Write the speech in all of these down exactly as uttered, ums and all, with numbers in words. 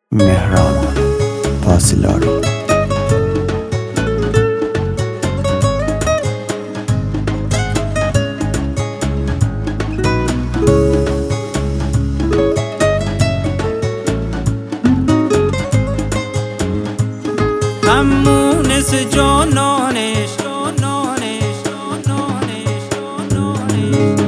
مهران پاسلاری. همونس جانانش جانانش جانانش جانانش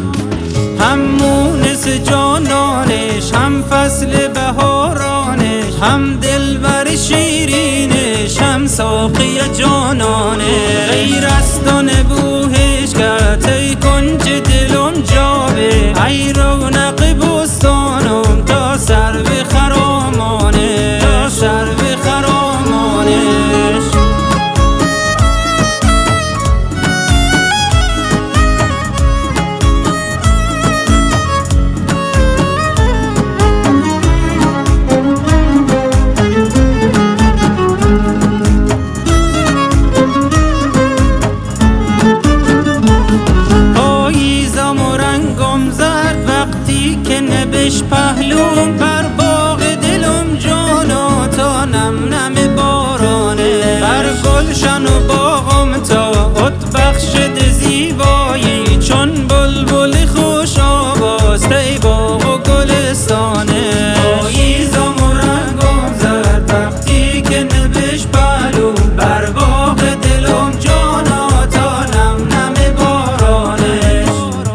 همونس جانانش هم فصل بهارانش هم دلبر شیرینش هم ساقی جانانش غیر از تو نبوهش کرد ای کنج دلم جابه ای رونق بستانم تا سر به خرامانه تا سر به خرامانش پاییزم و رنگم زرد وقتی که نبش پهلوم بر باغ دلم جانا تا نم نم بارانه بر گلشن و باغم تا ات بخشد زیبایی چون بلبل خوش آواز ای باغ و گلستانه پاییزم و رنگم زرد وقتی که نبش پهلوم بر باغ دلم جانا تا نم نم بارانه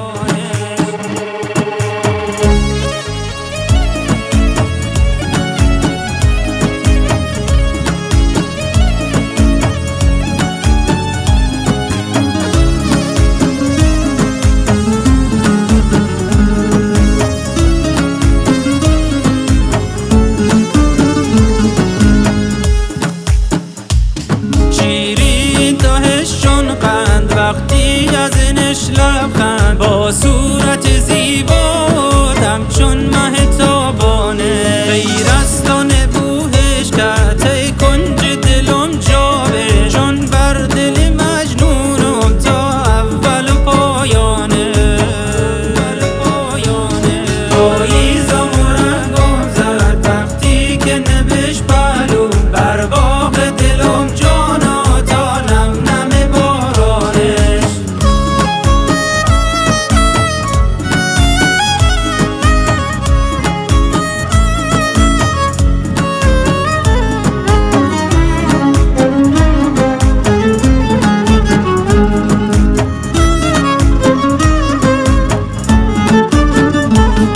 شیرین تاهش چون قند وقتی از اینش لبخند با صورت زیبا همچون مه تابانه غیر از تو نبوهش کرد ای کنج دلم جابه چون بر دل مجنونم تا اول و پایانه پاییزم و رنگم زرد وقتی که نبش پهلوم بر باغ دلم جانا تا نم نم بارانش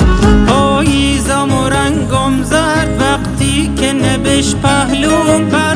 پاییزم و رنگم زرد وقتی که نبش پهلوم